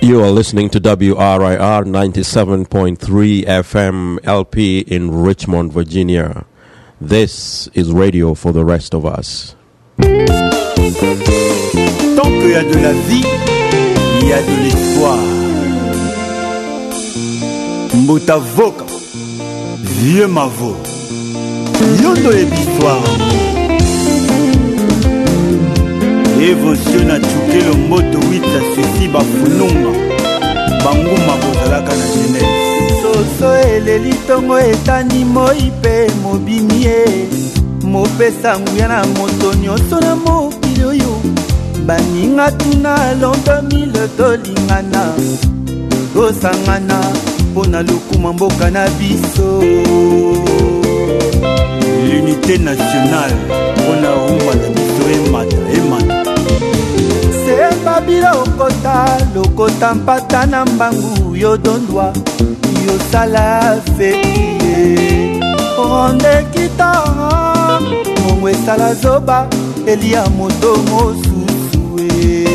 You are listening to WRIR 97.3 FM LP in Richmond, Virginia. This is radio for the rest of us. Tant qu'il y a de la vie, il y a de l'espoir. Mbota Voka, vieux Mavo, yondo ebistoire. Évolution a tué le moto 8 à ceci bafununga. Banguma bozalaka na jeunesse. Soso eleli tongo etani moipe mobimie. Mopesa nguya na moto nyonso na mokili oyo. Baninga tuna long 2000 tolingana. Tosangana pona lokuma mboka na biso. L'unité nationale pona rumba na biso emata. Sebabila okota, lokota mpata na mbangu yodondwa, yosala feye. Ronde kita, mongwe sala zoba, elia moto mosusue.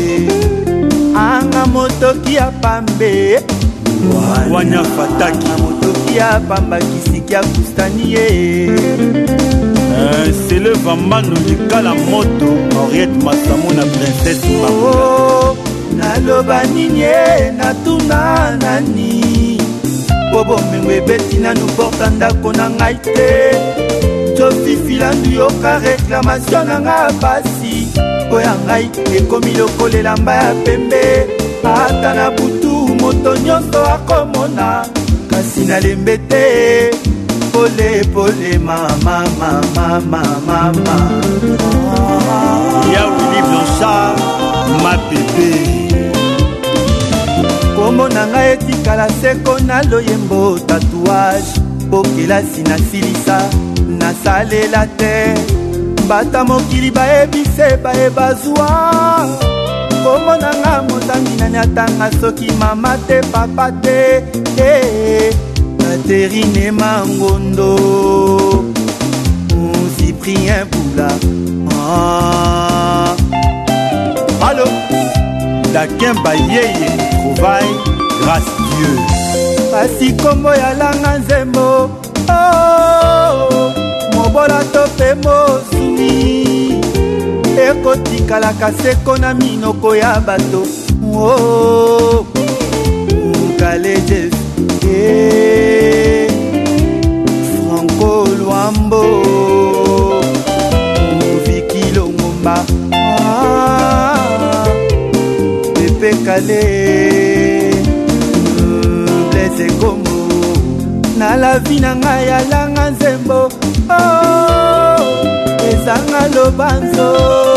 Anga moto kia pambe, wanya fataki. Moto kia pamba kisikia kustanie. C'est le Vambano Likala Moto, Henriette Massamona Princesse Mako. Naloba ninye natuna nani. Bobo mengwe beti na nous porte ndako na ngai te. Jofi filandu yoka réclamation na nga basi. Oya ngai ekomi lokolela mbaya pembe. Ata na butu moto nyonso akomona. Kasi na lembete. Pole pole mama mama mama mama. Ya Willy Blanchard ma bébé. Komo nanga etikala seko na loyembo tatouage. Pokela sina silisa na salela te. Bata mokili baebise baebazwa. Komo nanga motangi na nyatanga soki mama te papa te. Catherine Mangondo, Cyprien Boula. Allô, Dakin Bayeye, trouvaille, grâce Dieu. Pasi kombo ya langa nzembo. Oh, mobola tope mosumi. Ekotikalaka seko na minoko ya bato. Oh, Kaleje. Franco Luambo, Vicky Longomba, Pepe Kale, Blaise Gombo, na la vie na nga ya langa nzembo. Oh, ezanga lobanzo,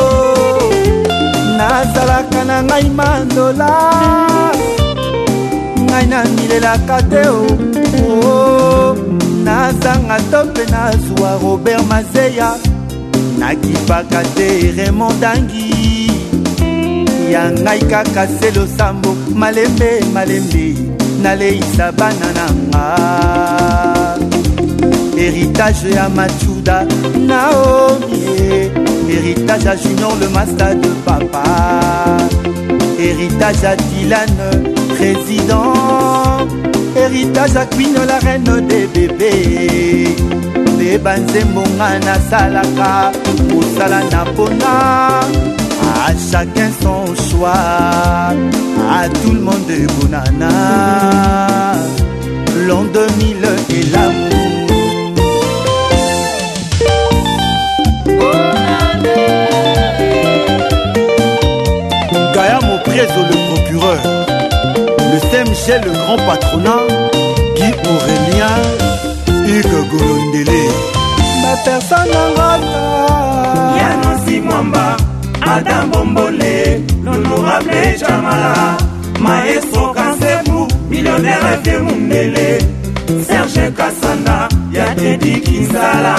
nazalaka na ngai mandola. Na milela kateo oh, nazanga tope nazwa Robert Mazeya nakipaka te Raymond Dangi ya ngai kaka selo sambo malembe malembe naleisa banana nga héritage ya Machuda Naomi héritage à Junior le master de papa héritage à Dylan président, héritage à Queen, la reine des bébés. Beba Nzembonga na salaka, Moussala Napona. À chacun son choix, à tout le monde de Bonana. L'an 2000 et l'amour. Gaïa Mopriezo, le procureur. Le CMG, le grand patronat, Guy Aurélien, Hugues Golondele. Ma personne en rota. Yanonsi Mwamba, Adam Bombole, l'honorable Chamala, Maestro Kansebu, millionnaire F. Mundele, Serge Kassanda, Yatedi Kinsala.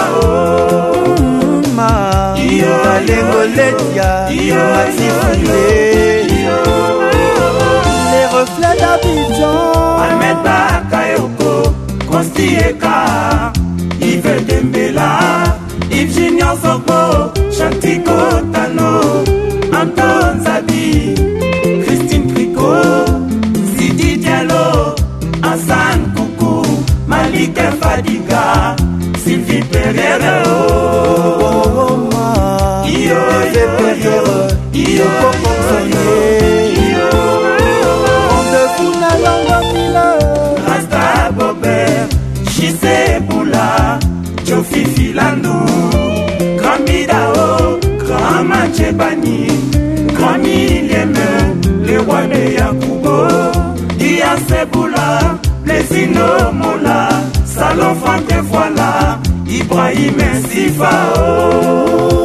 Iyo, Alengoletia, Matifule. Les reflets d'Abidjan Ahmed Bakayoko, Konsti Eka, Yves Dembela, Yves Junior Soko, Chantiko Tano, Anton Zabi, Christine Tricot, Madiga, Sylvie Pereira. Rasta Bobert, Chise Boula, Jofi Filandou, Grand Midao, Grand Machebani, Grand Milieme, le roi de Yakubo, Dia Seboula, Plesino Mola, Salon Franck voilà, Ibrahim Sifao.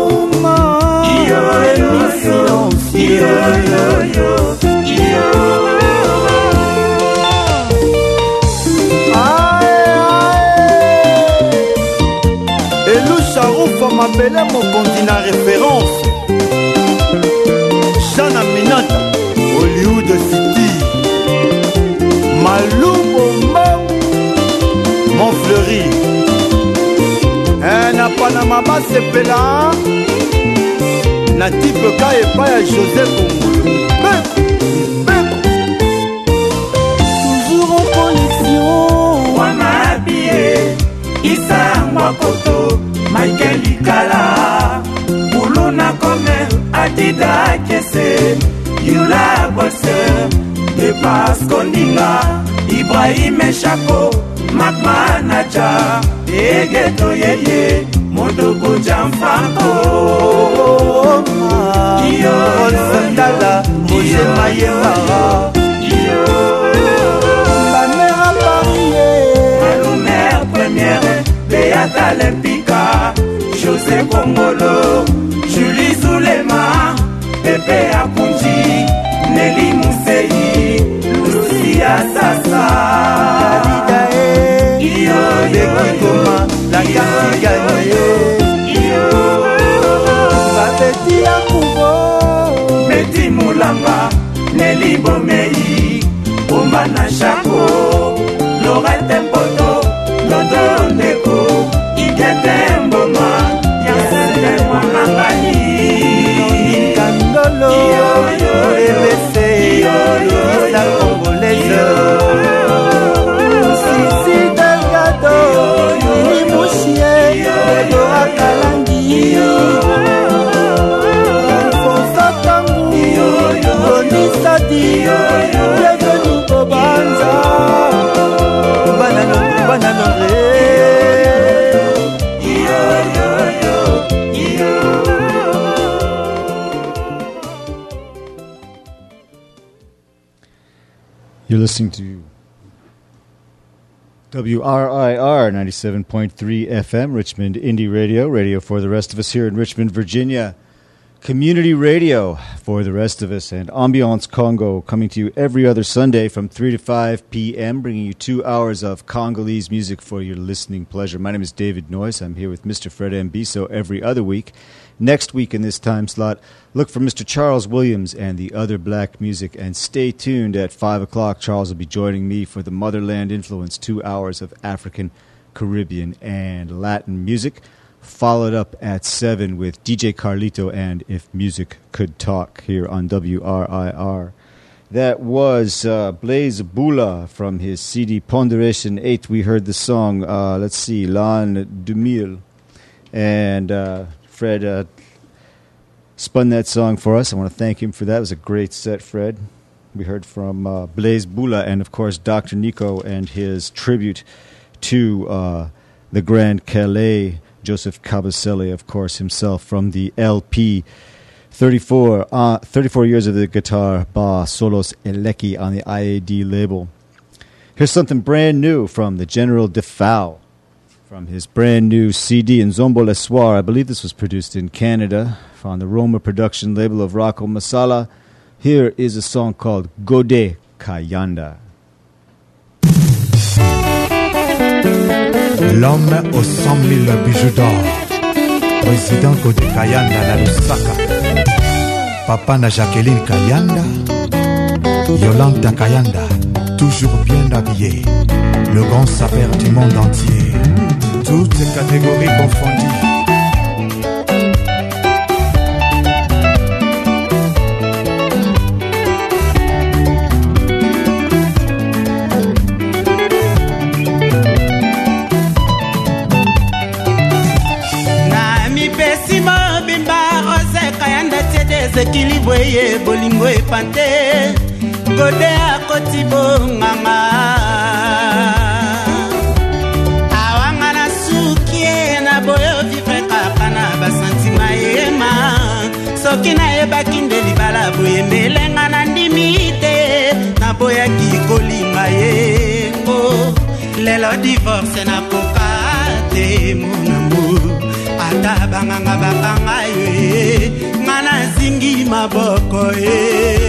Elou Charouf m'appelait mon continent référence. Chana Minata, Hollywood City. Malou Bomba, Montfleury. Na Panama Basepela. Natif Ka et pas à Joseph Kongolo. Toujours en collection. Wamabie, Issa Mwakoto, Michael Ikala, Boulona Kome, Adida Kese, Yula Bosse, Depas Kondinga, Ibrahim Echako, Makma Naja, Egeto Yeye, Modoko Jamfako. Sandala, Moshe Mayemara. La mère à Paris. Malumère première, Beata Lempika, José Kongolo, Julie Zoulema, Pepe Akunji, Nelly Mousseyi, Lucia Sassa, Dekikoma, la carte gagnée. Babeti Akubo, Betty Moulamba, Nelly Bomei, Ombana Chako, Lorette Poto, Lodo Neko, Ikete Mboma, Yasete Mwanangani, Kandolo, EBC, Isa Congolaise, Sissi Delgado, Nini Mouchier, Edora Kalangi, Alfonso Tangu, Boni Sadi, bienvenue au Banza, Bananondre. You're listening to WRIR 97.3 FM, Richmond Indie Radio, radio for the rest of us here in Richmond, Virginia. Community radio for the rest of us, and Ambiance Congo coming to you every other Sunday from 3 to 5 p.m., bringing you 2 hours of Congolese music for your listening pleasure. My name is David Noyes. I'm here with Mr. Fred Mbiso every other week. Next week in this time slot, look for Mr. Charles Williams and the other black music, and stay tuned at 5 o'clock. Charles will be joining me for the Motherland Influence, 2 hours of African, Caribbean, and Latin music. Followed up at 7 with DJ Carlito and If Music Could Talk here on WRIR. That was Blaise Boula from his CD Ponderation 8. We heard the song, L'An 2000. And Fred spun that song for us. I want to thank him for that. It was a great set, Fred. We heard from Blaise Boula and, of course, Dr. Nico and his tribute to the Grand Calais, Joseph Kabasele, of course, himself, from the LP 34 years of the guitar, Ba Solos Eleki, on the IAD label. Here's something brand new from the General Defao, from his brand new CD, Nzombo Le Soir. I believe this was produced in Canada, on the Roma production label of Rocco Masala. Here is a song called Gode Kayanda. L'homme aux 100 000 bijoux d'or, président Gode Kayanda na Lusaka, papa na Jacqueline Kayanda, Yolanda Kayanda, toujours bien habillé, le grand sapeur du monde entier, toutes catégories confondues. déséquilibre ye bolingo epante gode akoti bonganga awanga na suki na boyo vivre kaka na basantima yema soki na yebaki nde libala boye melenga na ndimi te na boyaki kolinga yengo lelo divorce na koka te mon amour ata banganga bakanga ye ngana zingi maboko ye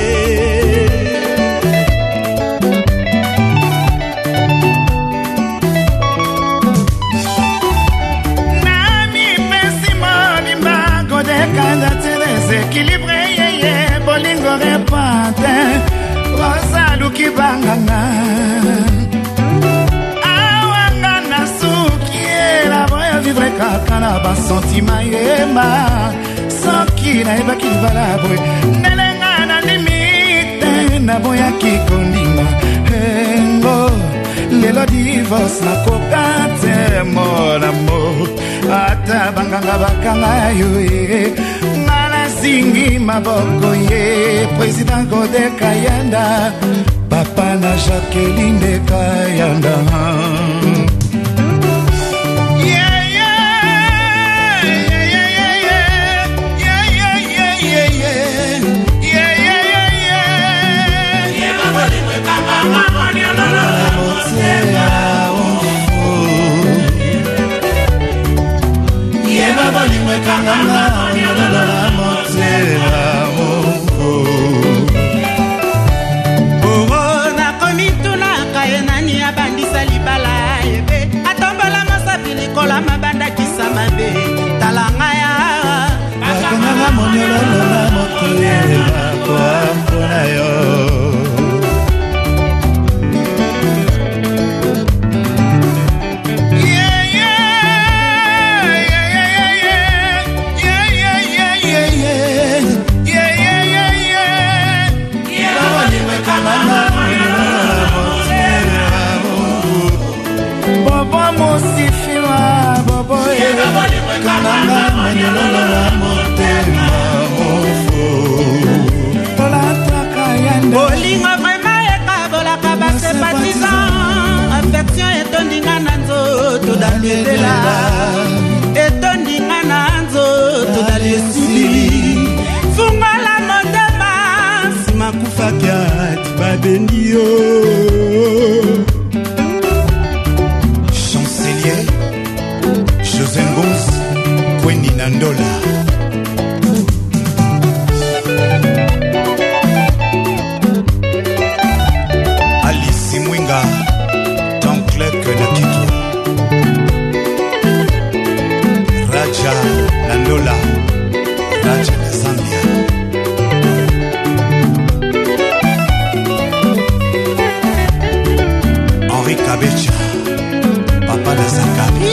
nami pesimo bimbango de kanda te déséquilibré ye bolingo repante rosaluki banganga vivre kaka na basentima yema soki na ebaki libala boye nelenga na limite na boyaki kondima engo lelo divorce na koka te mon amour ata banganga bakanga yo ye ngana zingi maboko ye président Gode Kayanda papa na Jacqueline Kayanda kola mabanda kisama be talanga ya bakanga monyolo na motoyela kwa mpona yo bolingo vraiment ekabolaka basympathisant affection etondinga na nzoto daliedela etondinga na nzoto daliesili fungola motema nsima kufaki ati babendi yo chancelier José Ngonz Kweni Nandola Alice Mwinga Tonklek na Kitwa Raja Nandola Raja na Zambia Henri Kabecha Papa na Zakabi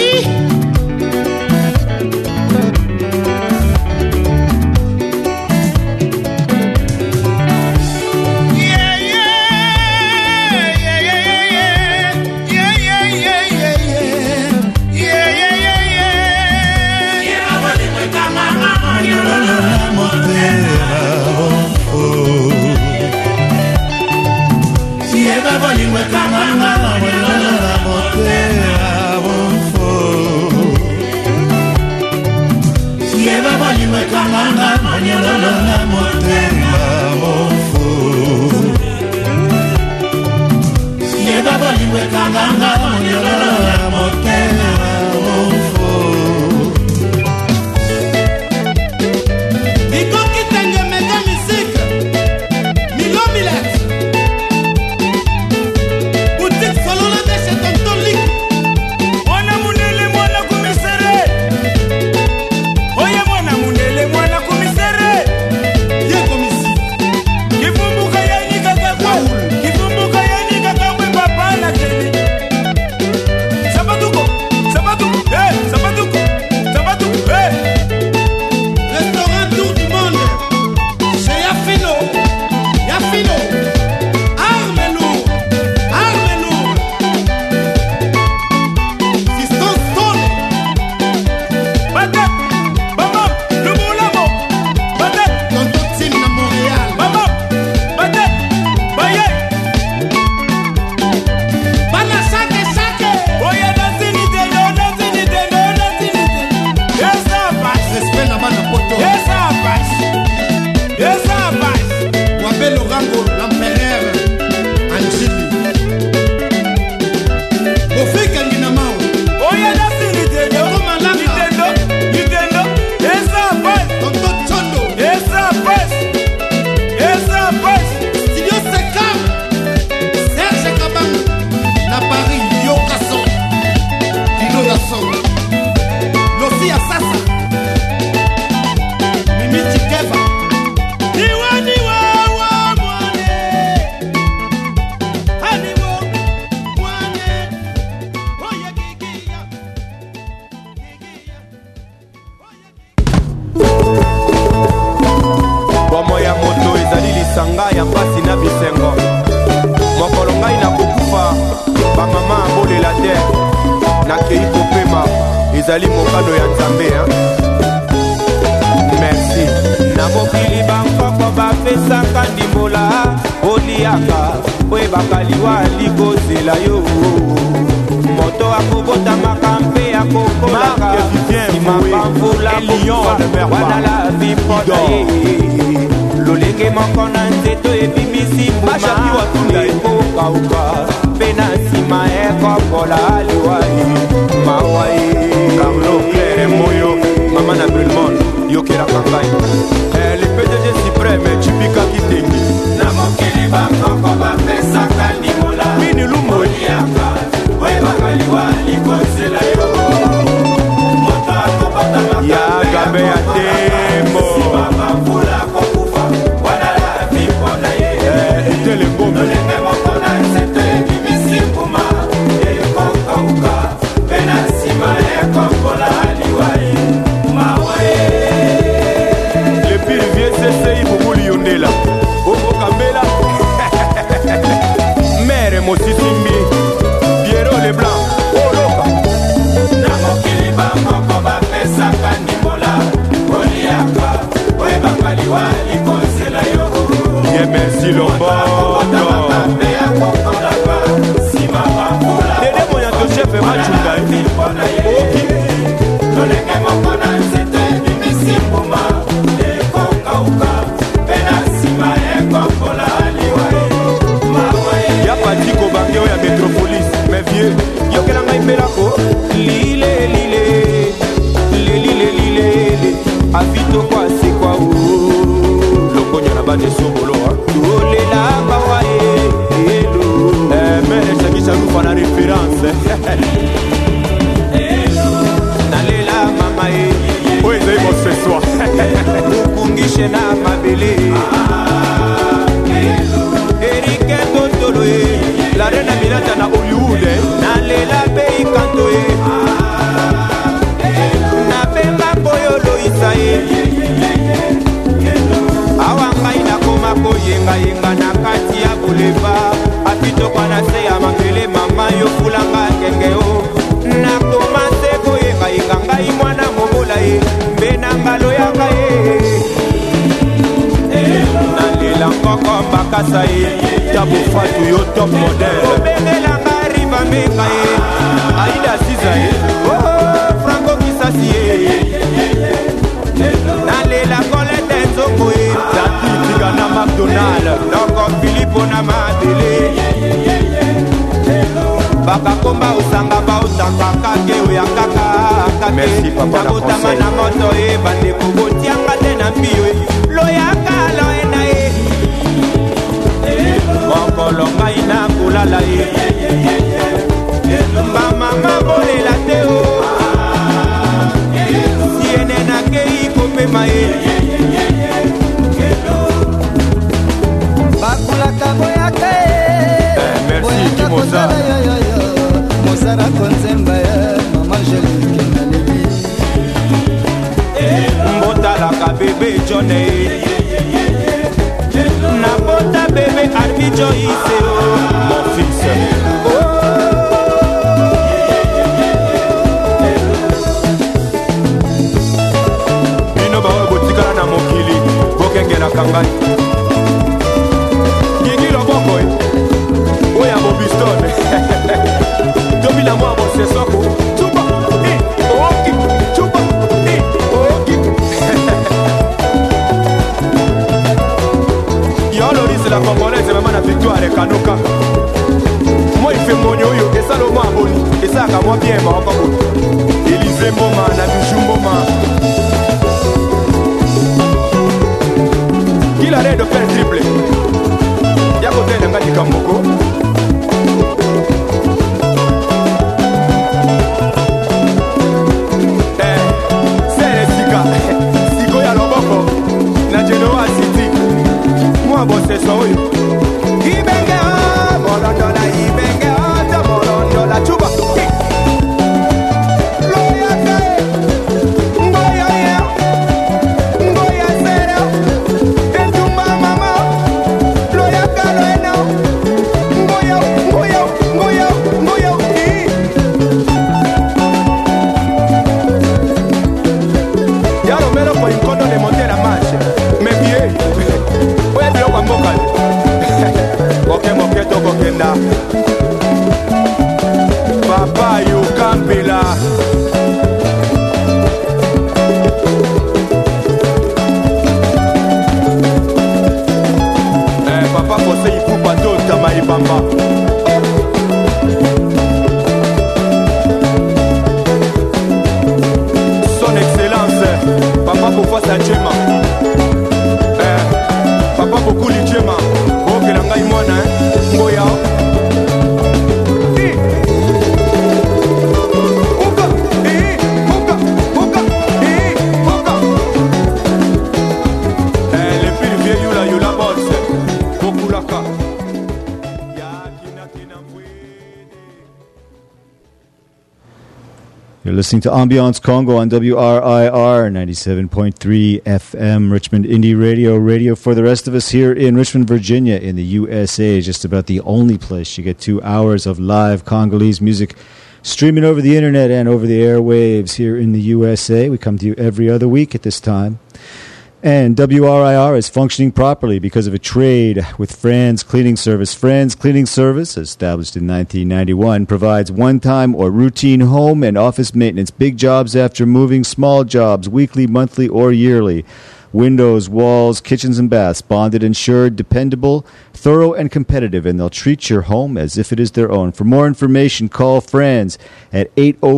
ezali mokano ya nzambe merci na mokili bankoko bapesaka ndimbola oliaka oyebaka liwa likozela yo moto akobotamaka mpe akokolaka simapamvula wana la vipoda ye lolenge moko na nzeto ebimisi mbuma ekokauka mpe na nsima ekokola liwa ye mawa ye Carlo Claire Moyo mama na Brelmont yokelaka ngai le PDG suprême Chipika Kitengi na mokili bakoko bapesaka ndimola mini lumbo liaka oyebaka liwa likozela yo moto akobotamaka ya gabe ya tembo simapamvula kokufa wana la vipoda ye etelengombe lolenge moko na nzeto ebimisi mbuma ekokauka mpe na nsima ekokola liwa ye mawa ye lepire vie sesei bubuli yondela okokambela mere mosisimbi Piero Leblanc oloka na mokili bamoko bapesaka ndimbola oliaka oyebaka liwa likozela yo ye merci lomboto mpe akokolaka nsima bambula dede moyanto chef macunda oki lolenge moko na nzeto ebimisi mbuma ekokauka mpe na nsima ekokola liwa ya patiko bange oyo ya Metropolis me vieux yokela ngai mbelako lile avito kwa sikwa lokonya na bane sobolo tolela bawa elo mere chakisha rufa na référence nalela mama oyo ezali moseswa ukungishe na mabele Erike Totolo la reine Milata na Hollywood nalela bei kanto na pemba boyolo isae awangai na koma koyenga na kati ya boleva apitokwa na se ya mangele mama yo fulanga kengeo na koma se koyenga ngai mwana mobola ye mbe na ngalo ya kae nalela nkoko mbakasa ye tabo fatu yo top model obengela ngari bambeka ye aida siza ye franco kisasi ye nalela kolete nzoko ye tati tiga na McDonald noko Filipo na mabele bakakomba osanga baotanga kake oya kaka kake nakotama na moto ye bandeko botianga te na mbiyo loyaka loena ye mokolo ngai na kolala ye bamama bolela te o siene nakei kopema ye bakulaka boyaka ye merci mosara mosara konzemba ye mama Angelique nalebi mbotalaka bebe jone na bota bebe Arbi Joyce mon fils bino baoyo botikala na mokili bokengelaka ngai gigi loboko oyo ya bobistone tobila mwa bosesoko tupa oki tupa oki yolorise la congolaise mama na victoire kanoka moi ife mbonyo oyo esala omwa aboni esalaka mwa bien maoko boye Elize Mboma na Bijou Mboma kila redo faire triple ya kotele ngati kamboko sere sika siko ya loboko na Genoa City mwa boseso oyo ibenge molondola ibenge to molondola chuba Ngoya Mwenda Papa Yukambila Papa José Ipupa Tama Ibamba Son Excellence Papa Kofasa Djema Papa Bokuli Djema Okela ngai mwana Ngoya You're listening to Ambiance Congo on WRIR 97.3 FM, Richmond Indie Radio, radio for the rest of us here in Richmond, Virginia, in the USA. Just about the only place you get 2 hours of live Congolese music streaming over the internet and over the airwaves here in the USA. We come to you every other week at this time. And WRIR is functioning properly because of a trade with Franz Cleaning Service. Franz Cleaning Service, established in 1991, provides one-time or routine home and office maintenance, big jobs after moving, small jobs, weekly, monthly, or yearly. Windows, walls, kitchens, and baths, bonded, insured, dependable, thorough, and competitive, and they'll treat your home as if it is their own. For more information, call Franz at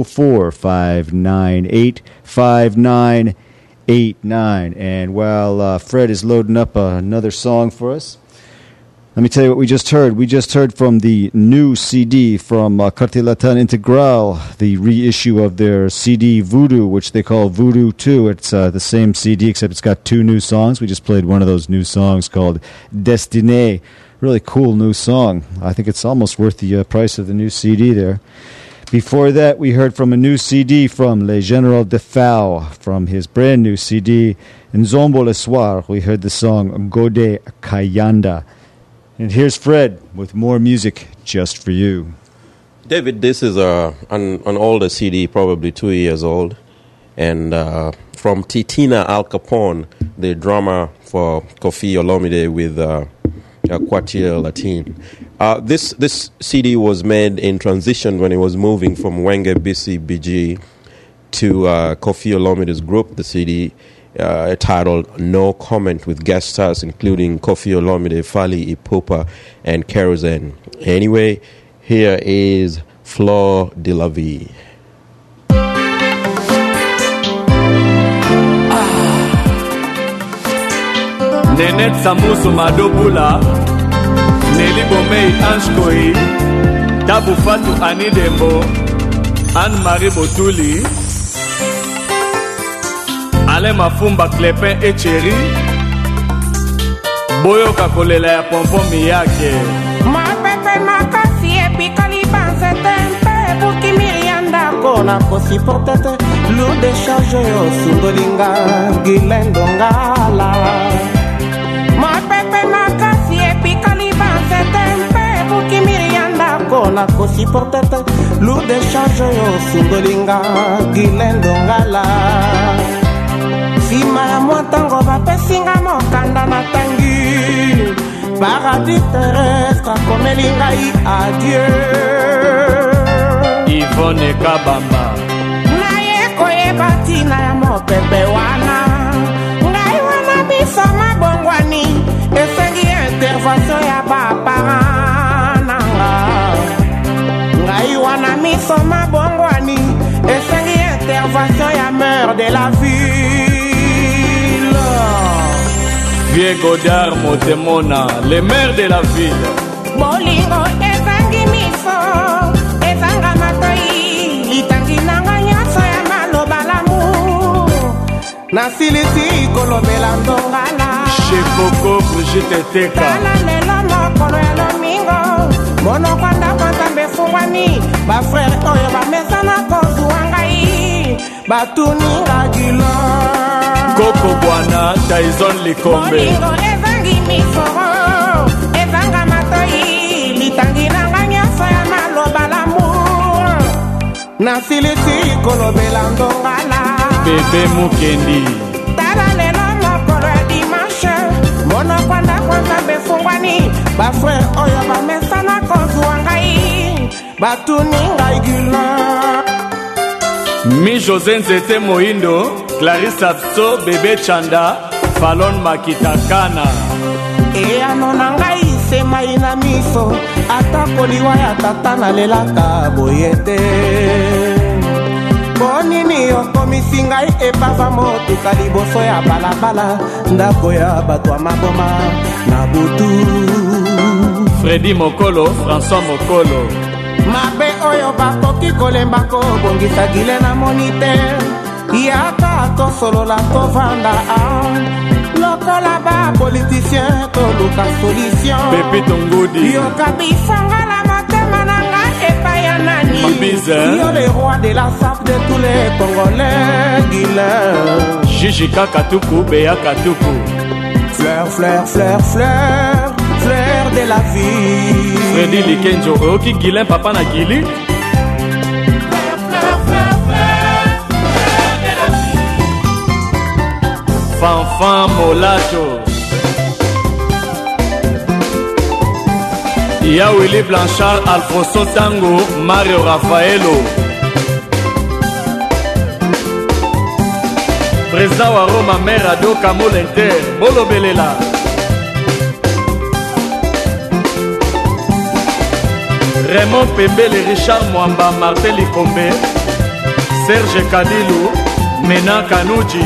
804-598-5989. And while Fred is loading up another song for us, let me tell you what we just heard. We just heard from the new CD from Quartier Latin Integral, the reissue of their CD Voodoo, which they call Voodoo 2. It's the same CD, except it's got 2 new songs. We just played one of those new songs called Destinée. Really cool new song. I think it's almost worth the price of the new CD there. Before that, we heard from a new CD from Le General Defao, from his brand new CD, Nzombo Le Soir. We heard the song Gode Kayanda. And here's Fred with more music just for you. David, this is an older CD, probably 2 years old, and from Titina Al Capone, the drummer for Koffi Olomide with Quartier Latin. This CD was made in transition when he was moving from Wenge BCBG to Koffi Olomide's group. The CD titled No Comment, with guest stars including Koffi Olomide, Fally Ipupa, and Kerosene. Anyway, here is Fleur de la Vie. Nenet Samusu Madobula, Nelly Bomei Anshkoi, Tabu Fatu Anidembo, Anne-Marie Botuli, Ale Mafumba Clepin Echeri, Boyo Kakolela ya Pompon Miyake. Ma pepe makasi epi kalibanze tempe, Buki Mirianda kona kosi potete, Lourdes de charge yo Sungolinga, Gilendo Ngala. Ma pepe makasi epi kalibanze tempe, Buki Mirianda kona kosi potete, Lourdes de charge yo Sungolinga, Gilendo Ngala. Sima ya mwatango bapesinga mokanda na tangi, paradis terrestre komelinga i adieu. Yvonne Kabamba na ye koyeba tina ya mopepe wana, ngai wana biso mabongwani esengi intervention ya baparent nanga. Ngai wana miso mabongwani esengi intervention ya mère de la ville. Vieux Godard Motemona, le maire de la ville. Bolingo ezangi miso, ezanga matoi, litangi nanga nyaso ya maloba lamu. Nasilisi kolobela ndongala, Chez Coco Brigitte Teka. Tala lelo mokolo ya lomingo, mono kwanda kwanzambe fungwani, ba frère oyo bamesana kozuwa ngai, batuninga gilo. Coco Bwana, Tyson Likombe. Bolingo ezangi miso, ezanga matoi, litangi nanga nyaso ya maloba l'amour. Nasilisi kolobela ndongala, Bébé Mukendi. Tala lelo mokolo ya dimanche, mono kwanda kwanza befungwani, ba frère oyo bamesana kozu batuninga igula Mi José Nzete Moindo, Clarissa Tso, Bébé Chanda, Fallon Makitakana. eyano na ngai semai na miso ata koliwa ya tata nalelaka boye te bonini okomisi ngai epava motuka liboso ya balabala ndako ya bato ya maboma na butu Freddy Mokolo, François Mokolo. mabe oyo bakoki kolemba kobongisa gile na moniteur yaka tosolola tovanda lokola ba politicien toluka solution Pépito Ngudi. yoka bisanga la motema na nga epai ya nani yo le roi de la sape de tous les Congolais Guilain Jijika Katuku, Béa Katuku. Fleur, fleur, fleur, fleur, fleur de la vie Freddy Likenjo, Oki Guilain, Papa na Gili. Fanfan Molato. Ya Willy Blanchard, Alfonso Tango, Mario Raffaello. Président wa Roma Merado Kamolenter, Bolo Belela. Raymond Pembele, Richard Mwamba, Martin Likombe, Serge Kadilou, Mena Kanouji.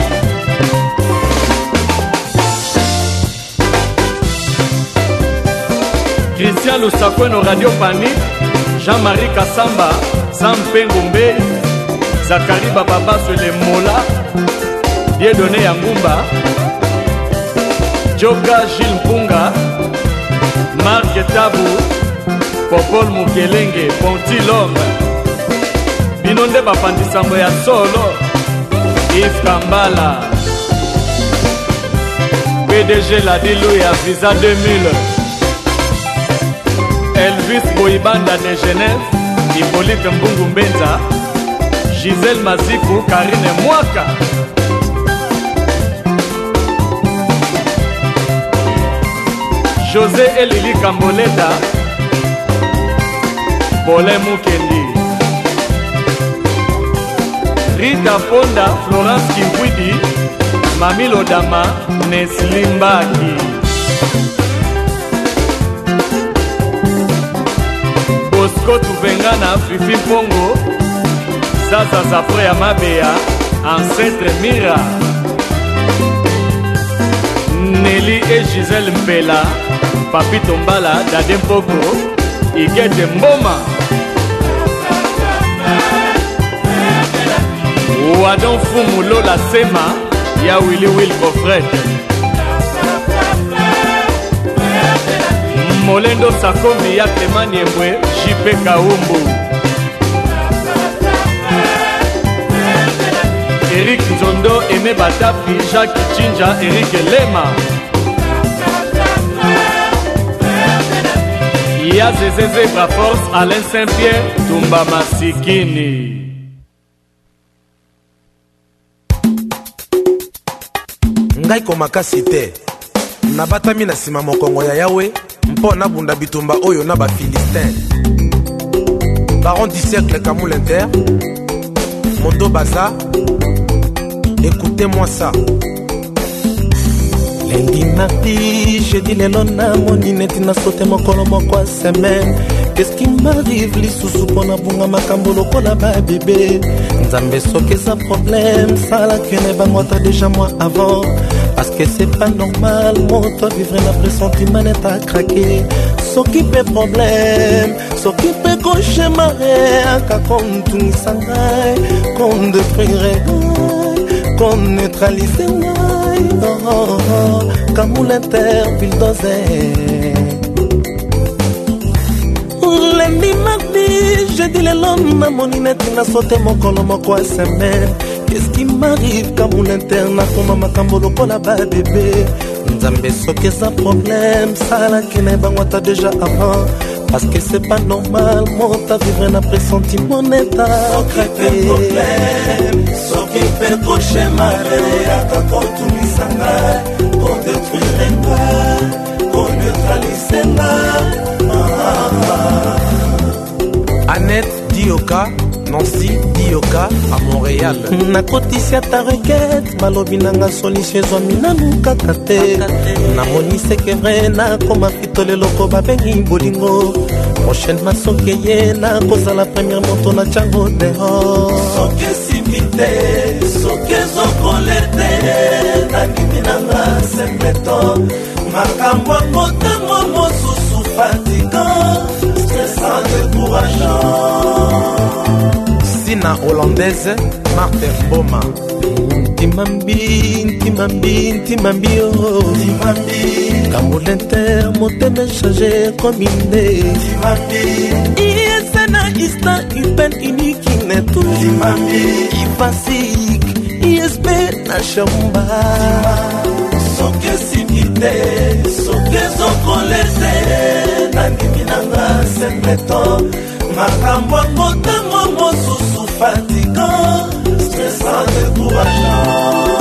Christian Lusakweno, Radio Panique, Jean-Marie Kassamba, Sam Pengombe, Zachary Bababa Le Mola, Dieudonné Yangumba, Joka Gilles Mpunga, Marc Tabou, Popol Mukelenge, Ponti Lombe, Binonde Bapandisambo ya Solo, Yves Kambala, PDG Ladilou ya Visa 2000, Elvis Boibanda de Genève, Hippolyte Mbungu Mbenza, Gisèle Mazikou, Karine Mwaka. José Elili Kamboleta, Paulin Mukendi, Rita Ponda, Florence Kimpwidi, Mami Lodama, Nesli Mbaki. Bosco Tuvengana, Fifi Pongo, Zaza Zafre Amabea, Ancêtre Mira, Nelly et Gisèle Mpela, Papi Tombala, Dade Mpoko, Igete Mboma, Wadon Fumu Lola Sema, Ya Willy Will Kofret, Molendo Sakomi, Ya Clément Niembwe, JP Kaumbu, Eric Nzondo, Aimé Batapi, Jacques Chinja, Eric Lema. Ya Zezeze Braforce, Alain Saint-Pierre, Tumba Masikini. Ngai komakasi te nabatami na sima mokongo ya Yawe mpo nabunda bitumba oyo na ba Philistin. Baron du cercle Kamulenter, Mondo Baza, écoutez-moi ça. Lundi, mardi, jeudi, lelo na moni neti na sote mokolo moko semaine. Qu'est-ce qui m'arrive lisusu pona bunga makambo lokola ba bébé. Nzambe soki eza problème sala kene bangota déjà moi avant. Parce que c'est pas normal moto vivre na pressentiment net à craquer. Soki pe problème, soki pe cauchemar ka kontu sangai, kon détruire, kon neutraliser. Kamulenter bulldozer. Lundi, mardi, jeudi, le lendemain, mon inette n'a sauté mon colo, mon quoi semaine. Qu'est-ce qui m'arrive, Kamulenter n'a pas ma cambolo pour la bébé. Nzambe soke sa problème, ça la qui n'est pas moi t'as déjà avant. Parce que c'est pas normal, mon ta vivre n'a pressentiment état. Soki problème, soki pe cauchemar, aka kontuni sanga, kon détruire nga, kon neutraliser nga. Yoka, Nancy, Dioka à Montréal. nakotisi ata requête balobi nanga solution ezwami nanu kaka te namoni seke vrai nakoma fito leloko babengi bolingo prochainement soki eye nakozala première moto na tiango dehors soki esimbi te soki ezokole te nandimi nanga sembeto makambo yango ntango mosusu fatigant stressant décourageant. Sina hollandaise Marthe Mboma. Timambi, oh Timambi. Kamboulenter, motema changé comme une Timambi. ISN instant urbain unique netou. Timambi. Ipasik, ISB na chamba. Soke simite, soke zokolete. Nandimi nanga sembeto. Makambo motango mosusu fatigant, stressant, décourageant.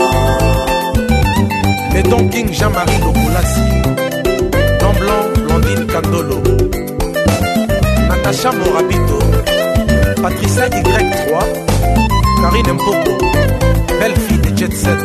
Le Don King Jean-Marie Lokoulasi, Don Blanc Blondine Kandolo, Natacha Morabito, Patricia Y3, Karine Mpoko, belle fille de Jet Set.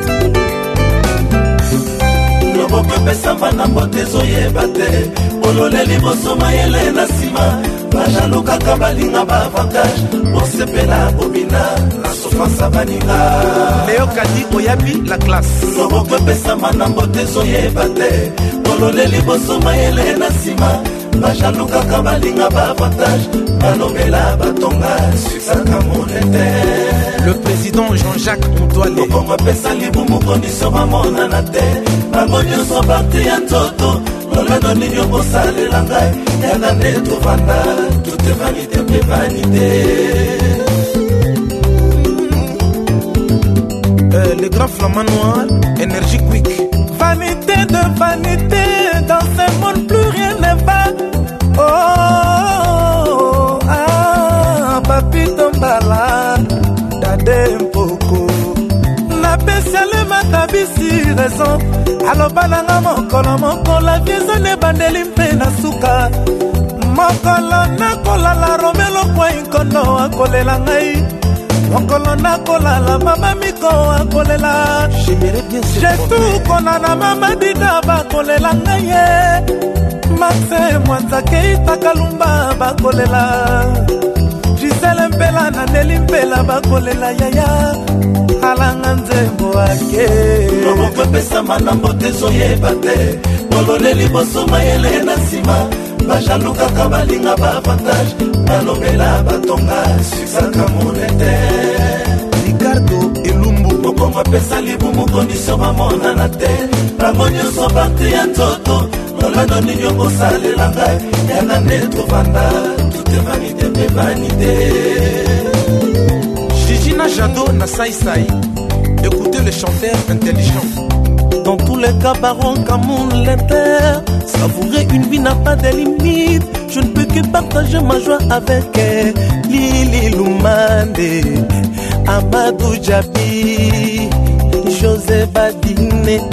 Loboko pesamba na mbote zoyeba te, ololeli bosoma yele na sima. Bajaluka kabalinga ba avantage Osepela bobina la souffrance baninga Léo Kadi Oyabi la classe Loboko pesa manambo tezo yebate Ololeli bosoma yele na sima Bajaluka kabalinga ba avantage Balobela batonga Suksaka monete Le président Jean-Jacques Moutouale Loboko pesa libu mukoni soba mona na te Bagonyo so bakti ya toto Lolano ninyo bosale langai Yaga neto vanda Tout est vanité, mais vanité Le grand flamand noir Énergie quick. Vanité de vanité Dans ce monde plus rien ne va. Oh, ah, papito mbala Dade mpoko Na spéciale matabisi raison alobananga mokolo mokola viezone bandeli mpe na suka mokolo nakolala romelo kwa inkono akolela ngai mokolo nakolala mama miko akolela jetukona na mama dida bakolela ngai ye maxe mwanzake itakalumba bakolela Gisele mpela na Neli mpela bakolela yaya alanga nzembo ake loboko pesa manambo tezoyeba te bololeli bosoma yele na nsima bajaluka kabalinga ba avantage balobela batonga suksaka monete Ricardo Elumbu mokongo pesa libumu kondisio bamonana te bango nyonso bakte ya nzoto lolano nini okosalela ngai yana nde tovanda tute vanité mpe vanité Gigina Jado na Saïsaï. Écoutez le chanteur intelligent. Dans tous les cas, Baron Kamoun l'inter. Savourer une vie n'a pas de limite. Je ne peux que partager ma joie avec elle. Lili Lumande, Amadou Djabi, José Badine.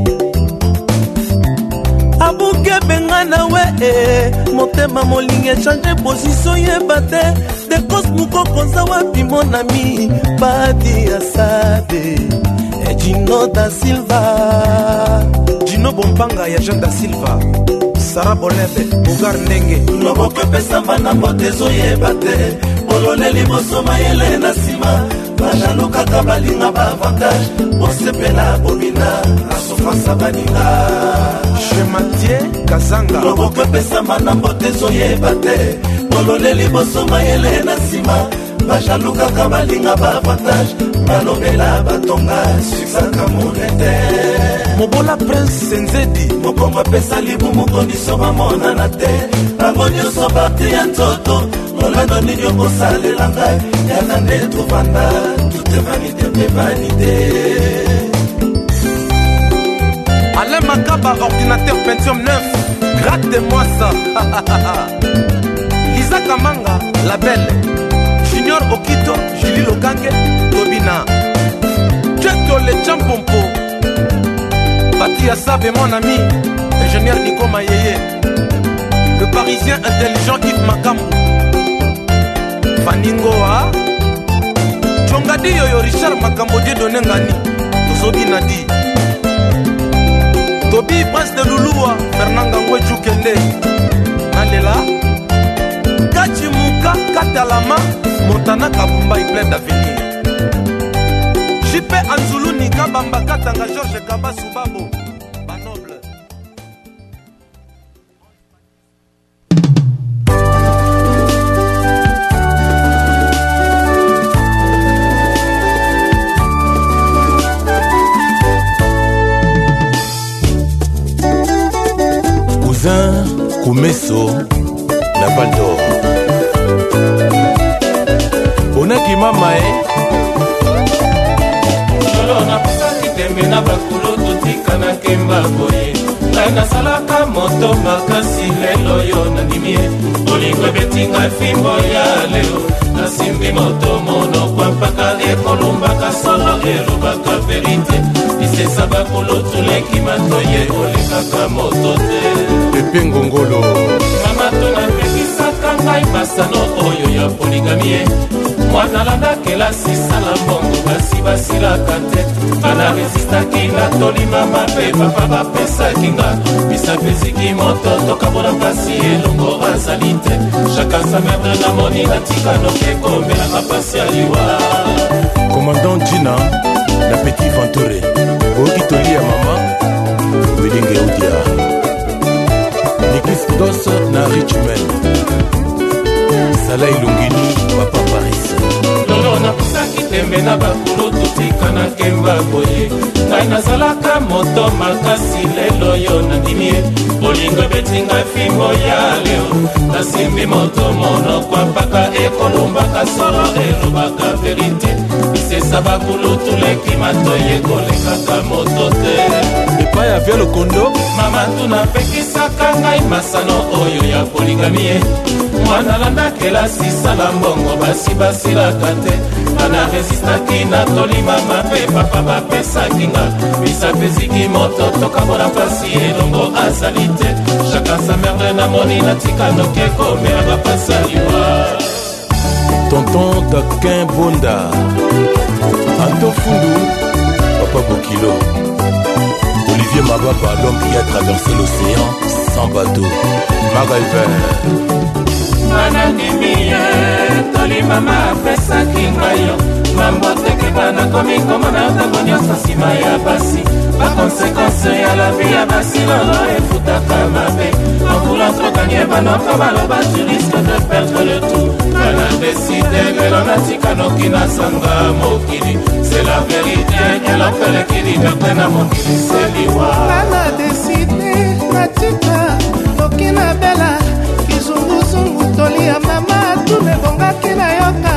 Abouke Bengana we motema molinge change position yebate de Cosmuko Konzawa pi mon ami Badi Asade Gino da Silva Gino Bompanga ya Jean da Silva Sarah Bolebe Bogar Ndenge loboko pesa mbana mbotezo yebate bololeli bosoma yele na sima bajaluka kabalinga ba avantage bosepela bobina la souffrance baninga Chez Mathieu Kazanga loboko pesa mbana mbotezo yebate bololeli bosoma yele na sima bajaluka kabalinga ba avantage balobela batonga suksaka monete Mobola Prince Senzedi mokongo pesa libumu kondiso bamonana te bango nyonso bakte ya nzoto lolano nini okosalela ngai yana nde tovanda tute vanité mpe vanité Alain Makaba, ordinateur Pentium 9 gratte-moi ça Lisa Kamanga, la belle Junior Okito, Julie Lokange, Tobina Cheto le Champompo Bati Assabe, mon ami ingénieur Nico Mayeye Le parisien intelligent Yves Makambo Faningoa Nadi yo Richard makambo die donné ngani tozobi Nadi Tobi Prince de Lulua Fernanga Ngweju Kende Nalela Kachi Muka Katalama Montana Kabumba il plaît d'avenir JP Anzuluni Kabamba Katanga Georges Kabasubabo Banoble Cousin Koumeso la Val d'Or Bonaki mama Lolo na pusaki tembe na bakulo totika na kemba boye Ngai nasalaka moto makasi lelo yo nandimie Olingo betinga fimbo ya leo Nasimbi moto mono kwa mpaka ekolumbaka solo elubaka verite Isesa bakulo tuleki matoye olekaka moto te Pepe Ngongolo Mama tunapekisaka ngai masano oyo ya poligamie Mwana landa kelasi sala mbongo basi basilaka te Bana resistaki na tolima mabe papa bapesaki nga Bisa pesiki moto tokabona pasi elongo azali te Chaka sa merde na moni na tika noke kombela mapasi aliwa Commandant Gina la Petit Venture Oki tolia mama Wedenge Udia Nikis Dos na Richmond Sala Ilungini Papa Paris Lolo na pusaki tembe na bakulo totika na kemba boye Ngai nazalaka moto makasi lelo yo nandimie Olingo betinga fimbo ya leo Nasimbi moto mono kwa mpaka ekolumbaka solo elubaka verite Isesa bakulo tuleki matoye kolekaka moto te Epa ya via lokondo Mama tunapekisaka ngai masano oyo ya poligamie Mwana landa kelasi sala mbongo basi basilaka te Bana resistaki na tolima mabe papa bapesaki nga Bisa pesiki moto tokabona pasi elongo azali te Chaka sa merde na moni na tika noke komela bapasi aliwa Tonton Daquin Bonda Anto Fundu Papa Bokilo Olivier Mababa, l'homme qui a traversé l'océan sans bateau MacGyver Manandimie, toli mama apesaki ngayo Mambo teke bana komi komona otango nyonso nsima ya basi Bakonsekonse ya la vie ya basi lolo efutaka mabe Envoulant trop gagner banoko baloba tu risques de perdre le tout Bana décide lelo natika noki nasanga mokili C'est la vérité, elopeleki liberté na mokili seliwa Bana décide natika noki na bela Kizunguzungu toli ya mama tunebongaki na yoka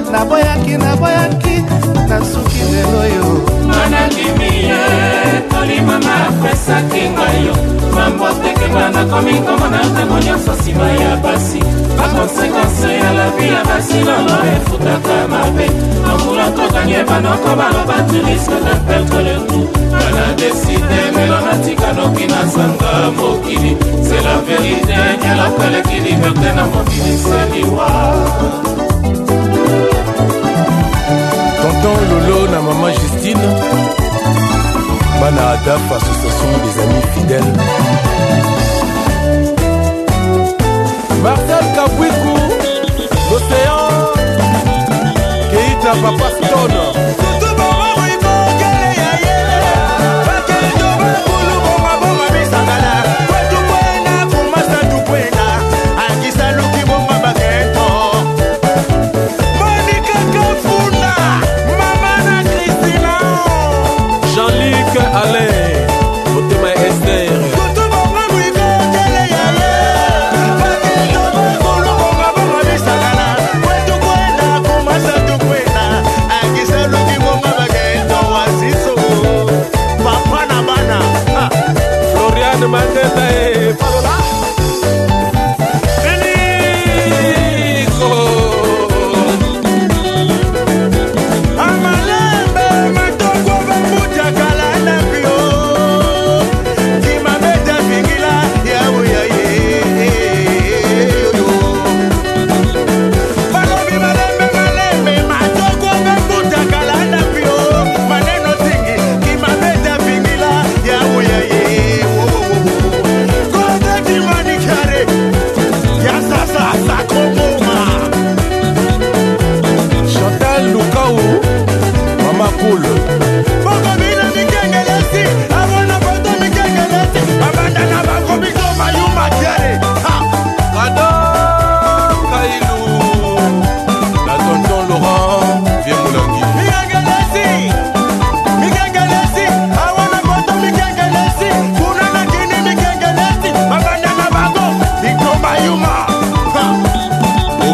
Naboyaki nasuki lelo yo Manandimie, toli mama apesaki ngayo Mambo teke bana komi komona otango nyonso nsima ya basi Bakonsekonse ya la vie ya basi lolo efutaka mabe Envoulant trop gagner banoko baloba tu risques de perdre le tout Bana décide lelo natika noki nasanga mokili C'est la vérité, elopeleki liberté na mokili seliwa Tonton Lolo na maman Justine Bana Adaf, association des amis fidèles Marcel Kabwiku l'océan Keita Papa Stone Esther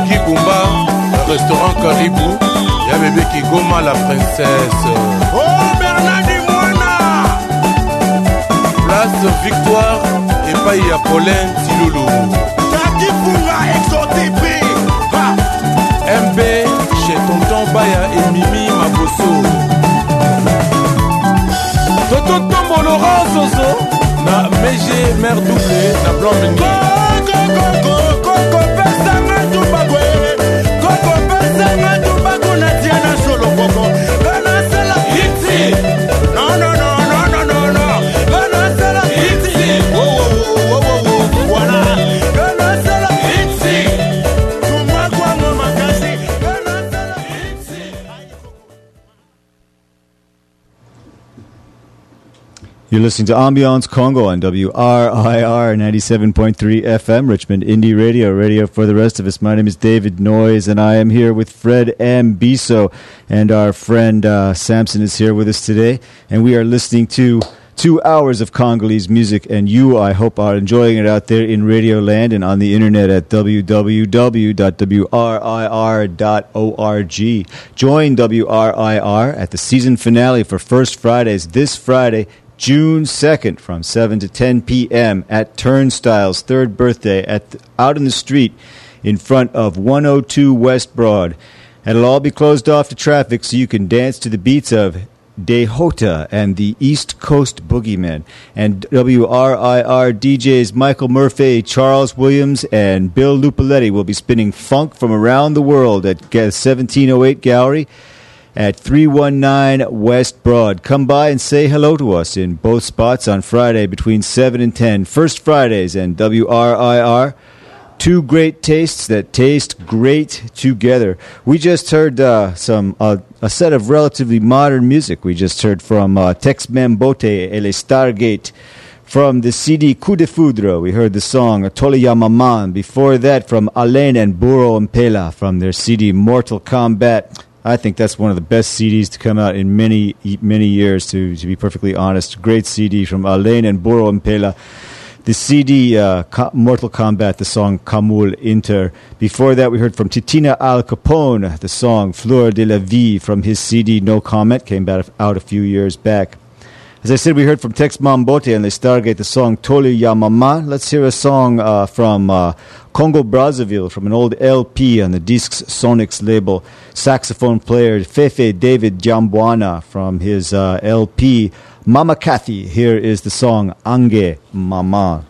Koki Kumba, le restaurant Caribou, y'a bébé Kigoma, la princesse. Oh Bernard Moana, Place Victoire et Paille à Paulin Tiloulou. Taki Funga exoté MB chez Tonton Baya et Mimi Mabosso. Tonton Tombo Laurent Zozo, na Mégé Mère Doublé, na Blanc Mini. Koko pesanga tubago Koko pesanga tubago na Diana solo koko Bana sala iti No no no no no no no Bana sala iti Voilà Bana sala iti Tumagwa mo makasi Bana sala iti. You're listening to Ambiance Congo on WRIR 97.3 FM, Richmond Indie Radio, radio for the rest of us. My name is David Noyes, and I am here with Fred Mbiso, and our friend Samson is here with us today, and we are listening to 2 hours of Congolese music, and you, I hope, are enjoying it out there in Radio Land and on the internet at www.wrir.org. Join WRIR at the season finale for First Fridays this Friday, June 2nd from 7 to 10 p.m. at Turnstile's third birthday out in the street in front of 102 West Broad. And it'll all be closed off to traffic so you can dance to the beats of Dehota and the East Coast Boogeymen. And WRIR DJs Michael Murphy, Charles Williams, and Bill Lupaletti will be spinning funk from around the world at 1708 Gallery at 319 West Broad. Come by and say hello to us in both spots on Friday between 7 and 10. First Fridays and WRIR. Two great tastes that taste great together. We just heard a set of relatively modern music. We just heard from Tex Mambote et les Stargate. From the CD Coup de Foudre, we heard the song Tole Ya Maman. Before that, from Alain and Buro Mpela from their CD Mortal Kombat. I think that's one of the best CDs to come out in many, many years, to be perfectly honest. Great CD from Alain and Buro Mpela. The CD, Mortal Kombat, the song Kamul Inter. Before that, we heard from Titina Al Capone, the song Fleur de la Vie from his CD No Comment, came out a few years back. As I said, we heard from Tex Mambote and Les Stargate, the song Tole Ya Mama. Let's hear a song from Congo Brazzaville, from an old LP on the Discs Sonics label. Saxophone player Fefe David Jambwana from his LP Mama Kathy. Here is the song Ange Mama.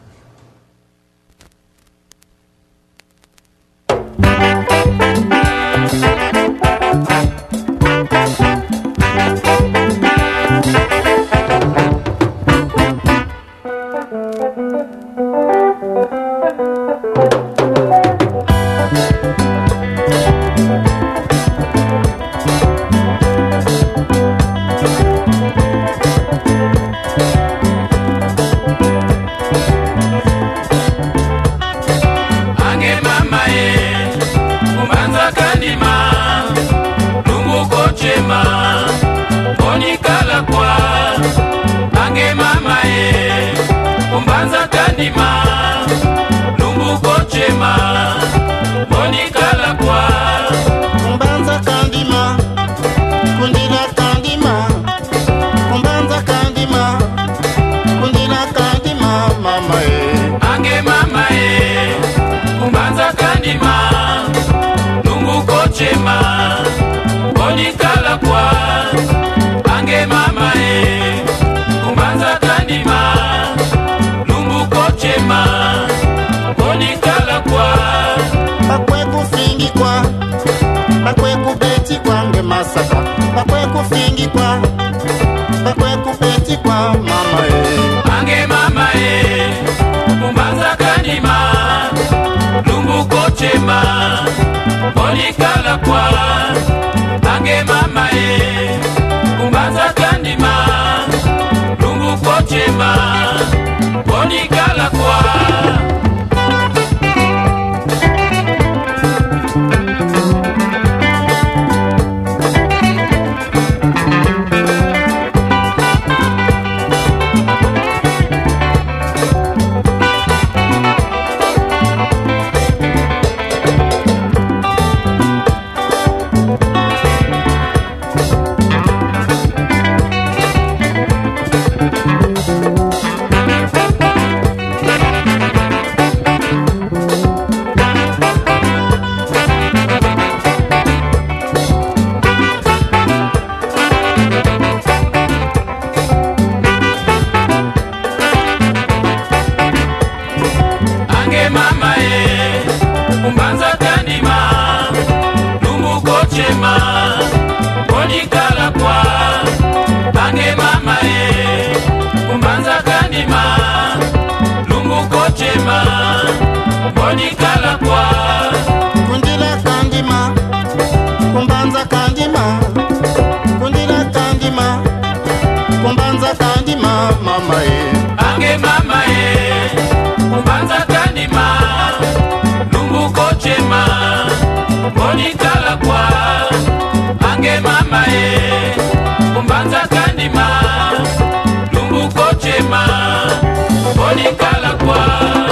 bonikala kwa kundila kandima kumbanza kandima kundila kandima kumbanza kandima mama ange mama kumbanza kandima lumbuko chema bonikala kwa ange mama kumbanza kandima lumbuko chema bonikala kwa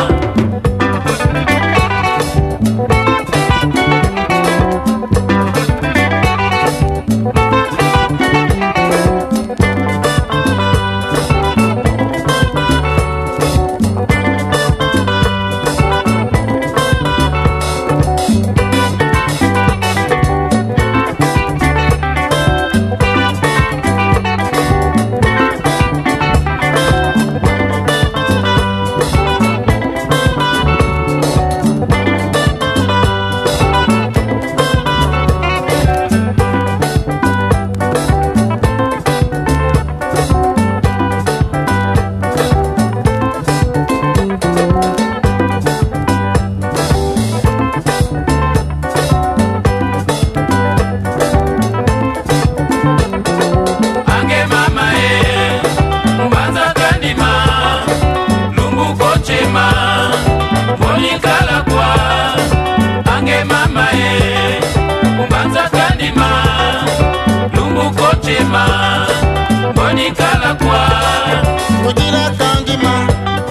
bonikala kwa kudira kandima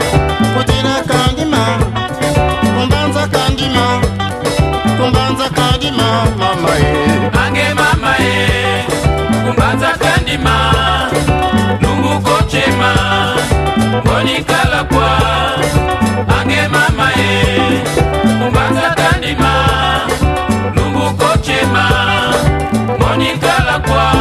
kumbanza kandima mama ange mama kumbanza kandima lumbuko chema bonikala kwa ange mama kumbanza kandima lumbuko chema bonikala kwa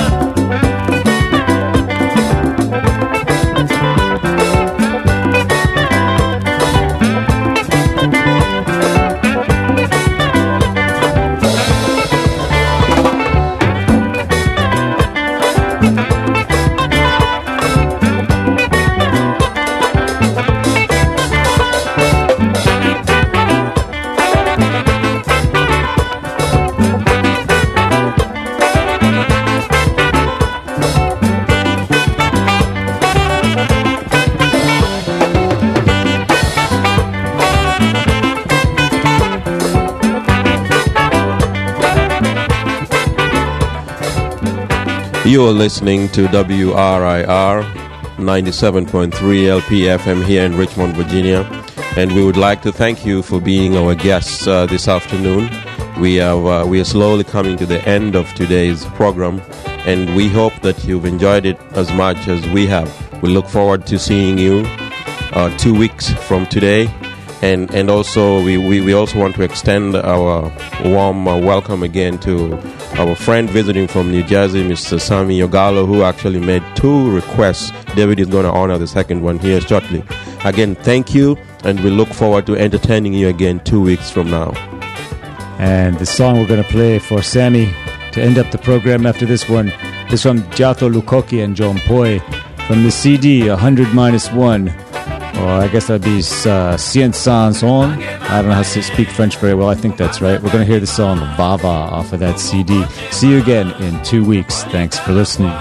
You're listening to WRIR 97.3 LP FM here in Richmond, Virginia, and we would like to thank you for being our guests this afternoon. We are slowly coming to the end of today's program, and we hope that you've enjoyed it as much as we have. We look forward to seeing you 2 weeks from today, and also we also want to extend our warm welcome again to our friend visiting from New Jersey, Mr. Sami Yogalo, who actually made 2 requests. David is going to honor the second one here shortly. Again, thank you, and we look forward to entertaining you again 2 weeks from now. And the song we're going to play for Sammy to end up the program after this one is from Jato Lukoki and John Poi from the CD 100-1. Or I guess that'd be Cien Sans On. I don't know how to speak French very well. I think that's right. We're going to hear the song Vava off of that CD. See you again in 2 weeks. Thanks for listening.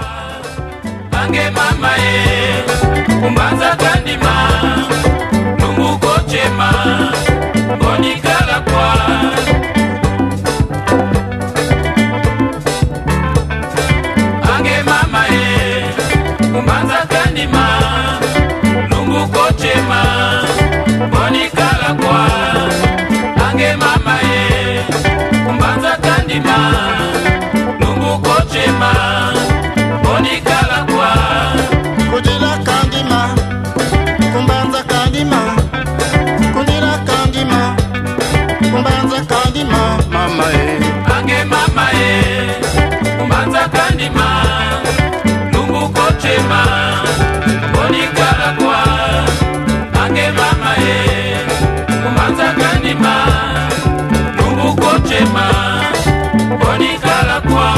Bonikala kwa ange mama kumbanza kandima lumbuko chema bonikala kwa kudila kandima kumbanza kandima kudila kandima kumbanza kandima mama ange mama kumbanza kandima lumbuko chema bonikala kwa ange mama kumbanza kandima lumbuko chema bonikala kwa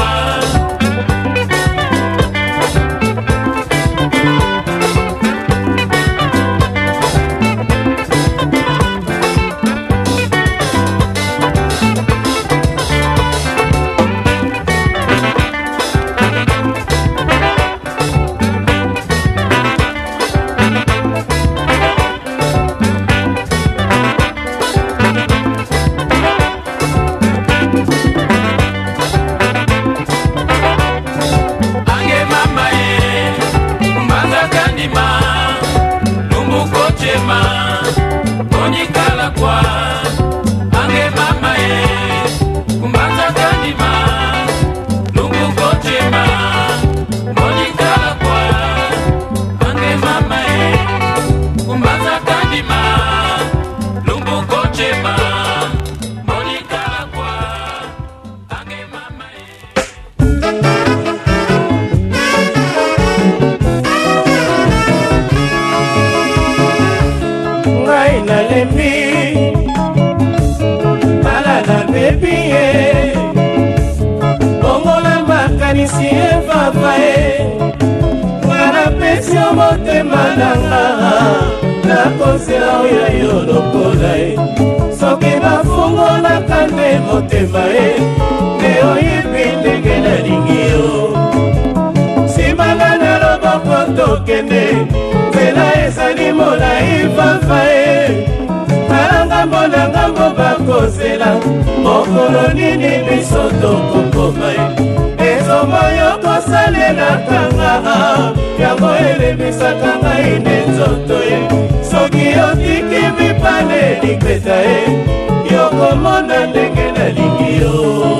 motema nde oyebi ndenge nalingi yo simanga na loboko tokende nzela ezali molai fafa talanga mbona ngambo bakozela mokolo nini biso tokokoma ezombo yo kosalelakanga yango elebisaka ngai ne nzoto ye soki otiki mipane likweta yokomona ndenge nalingi yo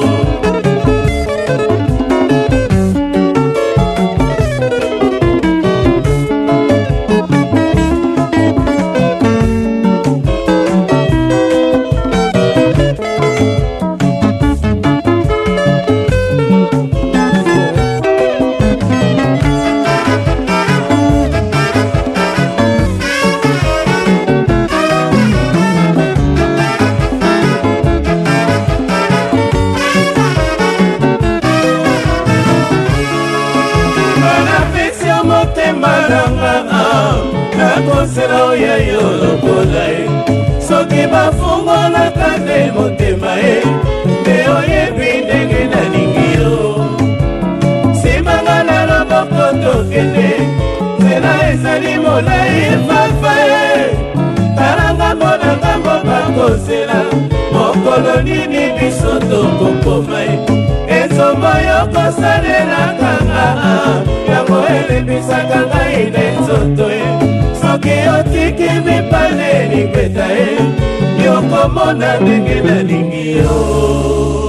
nakosela oya yo lokola soki bafungolaka nde motema nde oyebi ndenge nalingi yo simanga na loboko tokende nzela ezali molai fafa talanga mbona ngambo bakosela mokolo nini biso tokokoma enzombo yo kosalelakanga yango elebisaka ngai ne nzoto soki otiki mipane likweta yokomona ndenge nalingi yo